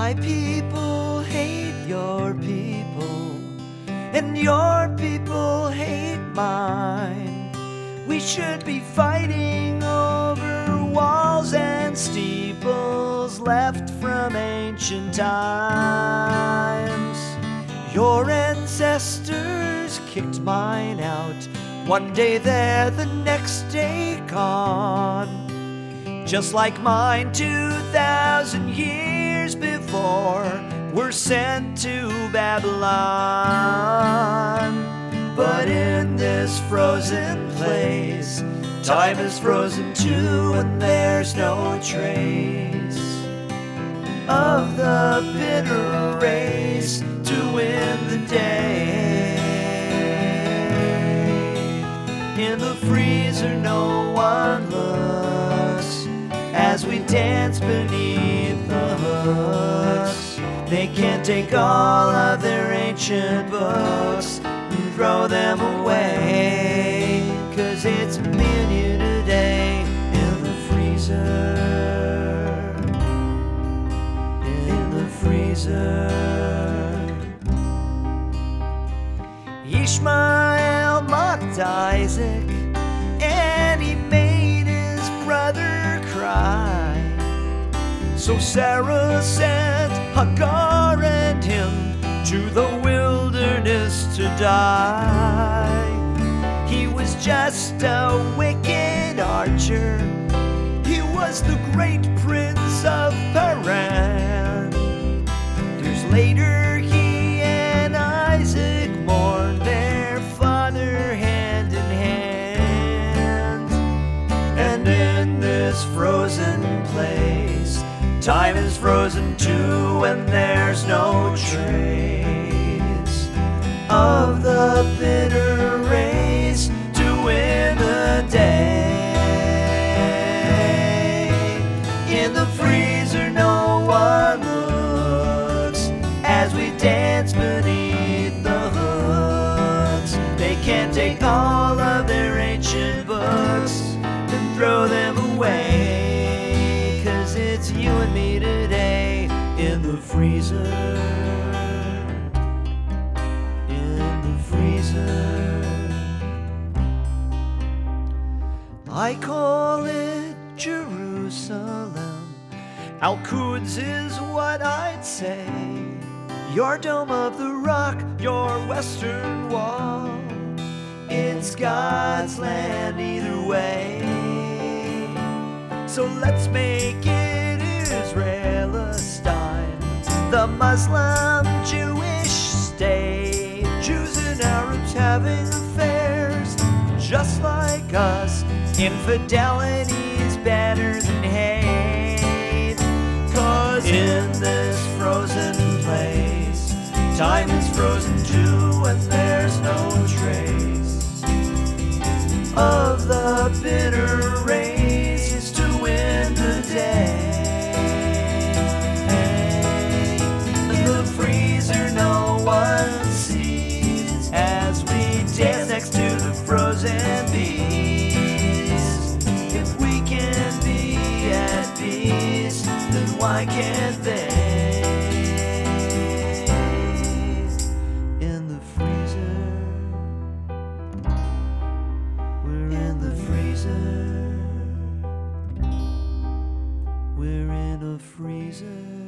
My people hate your people, and your people hate mine. We should be fighting over walls and steeples left from ancient times. Your ancestors kicked mine out, one day there, the next day gone. Just like mine 2,000 years before were sent to Babylon. But in this frozen place, time is frozen too, and there's no trace of the bitter race to win the day. In the freezer no one looks as we dance beneath the hooks. They can't take all of their ancient books and throw them away, 'cause it's me and you today in the freezer. In the freezer. Ishmael mocked Isaac, and he made his brother cry. So Sarah sent Hagar and him to the wilderness to die. He was just a wicked archer. He was the great prince of Paran. Years later, he and Isaac mourned their father hand in hand. And in this frozen place, time is frozen too, and there's no trace of the bitter race to win the day. In the freezer no one looks as we dance beneath the hooks. They can't take all of their ancient books and throw them away, 'cause it's you and me today in the freezer. In the freezer. I call it Jerusalem. Al-Quds is what I'd say. Your Dome of the Rock, your Western Wall. It's God's land either way. So let's make it Israelistine, the Muslim Jewish state. Jews and Arabs having affairs just like us. Infidelity's better than hate. 'Cause in this frozen place, time is frozen too, and there's no trace of the bitter race to win the day. In the freezer no one sees as we dance next to the frozen beast. If we can be at peace, then why can't they? In the freezer. We're in the freezer. We're in a freezer.